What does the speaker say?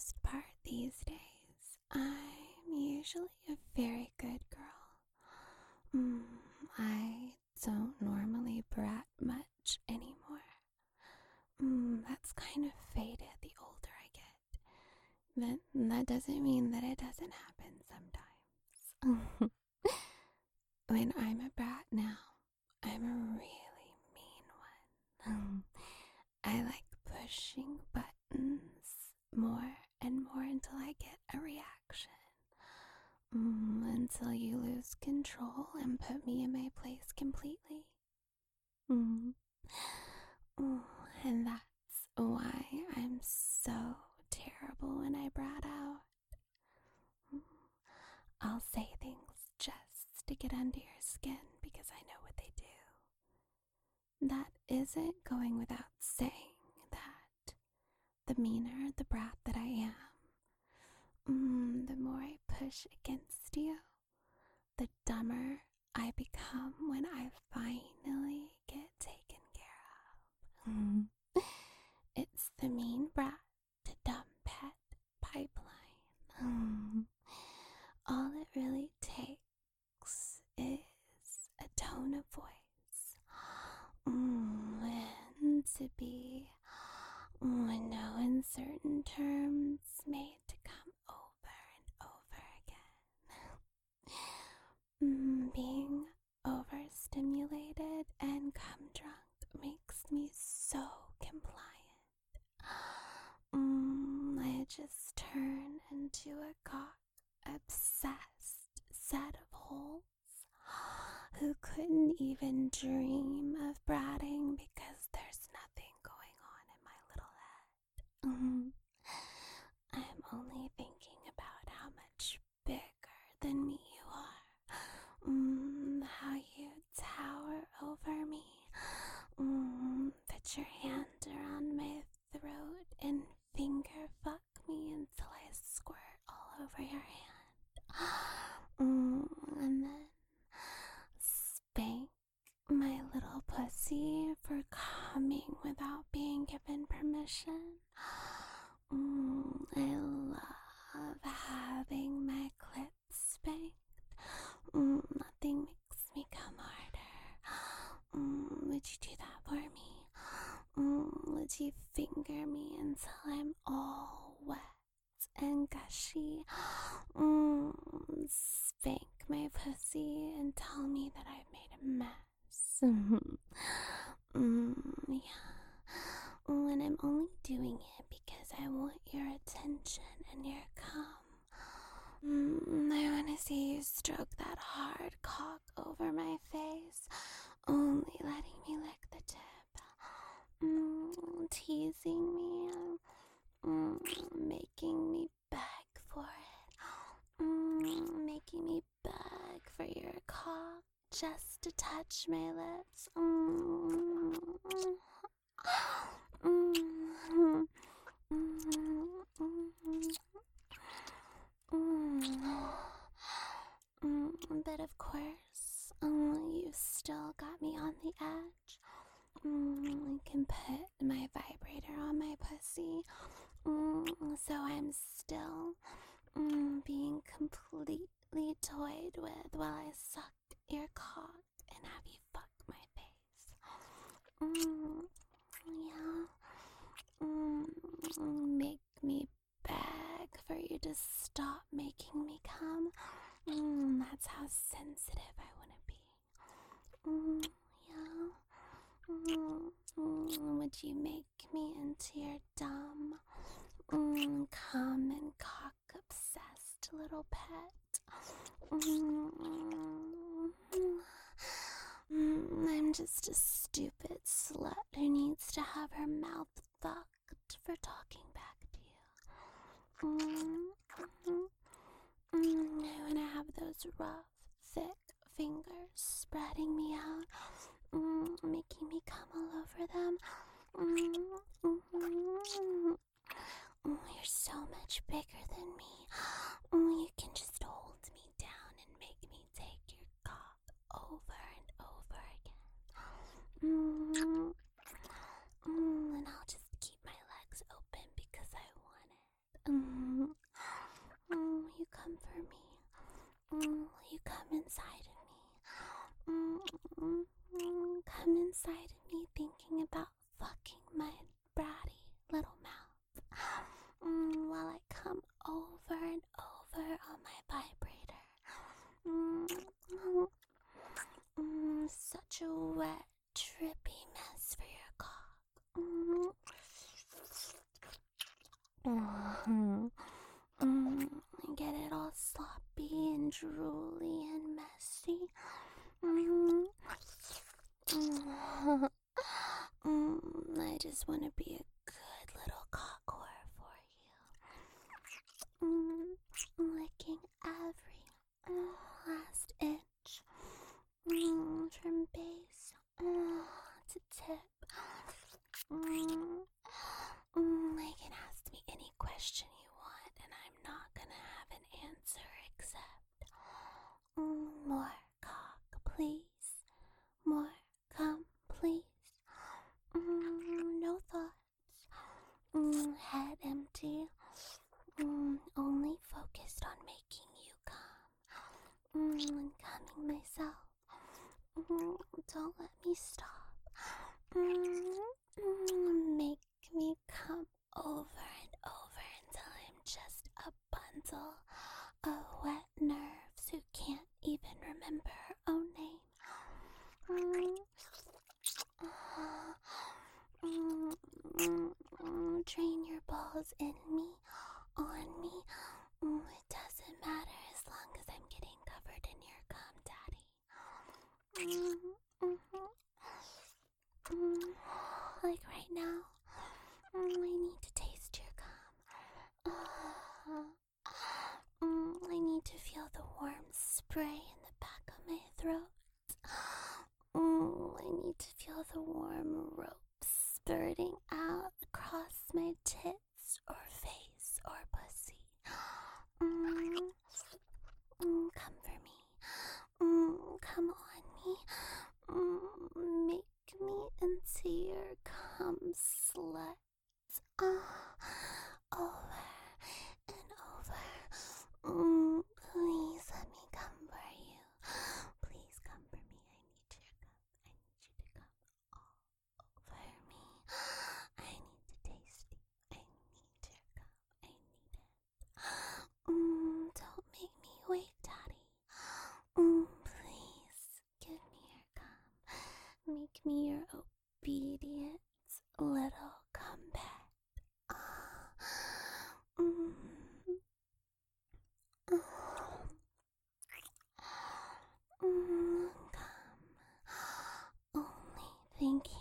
most part these days, I'm usually a very good girl. I don't normally brat much anymore. That's kind of faded the older I get. But that doesn't mean that it doesn't happen sometimes. When I'm a brat now, I'm a really mean one. I like pushing buttons more and more until I get a reaction. Until you lose control and put me in my place completely. Mm. And that's why I'm so terrible when I brat out. I'll say things just to get under your skin because I know what they do. That isn't going without saying that the meaner the brat that I am, the more I push against you, the dumber I become when I finally get taken care of. It's the mean brat to dumb pet pipeline. All it really takes is a tone of voice, and to be, in no uncertain terms, made to come over and over again. Being overstimulated and cum drunk makes me so compliant. I just turn into a cock obsessed set of holes who couldn't even dream of bratting because there's nothing going on in my little head. I'm only thinking about how much bigger than me you are. How you tower over me. Put your hand around my throat and finger fuck me until I squirt all over your hand. And then spank my little pussy for coming without being given permission. I love having my clit spanked. Nothing makes me come harder. Would you do that for me? Would you finger me until I'm all wet and gushy? Spank my pussy and tell me that I've made a mess. Yeah. And I'm only doing it because I want your attention and your cum. I want to see you stroke that hard cock over my face, only letting me lick the tip. Teasing me, making me beg for it, making me beg for your cock just to touch my lips. But of course, you still got me on the edge. I can put my vibrator on my pussy, so I'm still being completely toyed with while I suck your cock and have you fuck my face. Yeah. Make me beg for you to stop making me come. That's how sensitive I want to be. Yeah. Would you make me into your dumb, cum and cock obsessed little pet? I'm just a stupid slut who needs to have her mouth fucked for talking back to you. I want to have those rough, thick fingers spreading me out, making me come all over them. You're so much bigger than me. You can just hold me down and make me take your cock over and over again. And I'll just keep my legs open because I want it. Mm, you comfort me. You come inside of me. Come inside of me thinking about fucking my bratty little mouth. While I come over and over on my vibrator. Such a wet, drippy mess for your cock. Get it all sloppy and drooly and messy. I just want to be a good little cock whore for you. Licking every last inch. From base to tip. You can ask me any question you want, and I'm not gonna have an answer except more cock, please. More cum, please. No thoughts. Head empty. Only focused on making you come. And coming myself. Don't let me stop. Make me come over and over until I'm just a bundle of wet nerves who can't even remember her own name. Drain your balls in me, on me. It doesn't matter as long as I'm getting covered in your cum, Daddy. Like right now, I need to taste your cum. I need to feel the warm spray in the back of my throat. I need to feel the warm rope spurting out across my tits or face or pussy. Come for me. Come on me. Make me into your cum slut. Over and over. Please let me come for you. Please come for me. I need your cum. I need you to come all over me. I need to taste you. I need your cum. I need it. Don't make me wait, Daddy. Please give me your cum. Make me your obedient little comeback. Come. Only thinking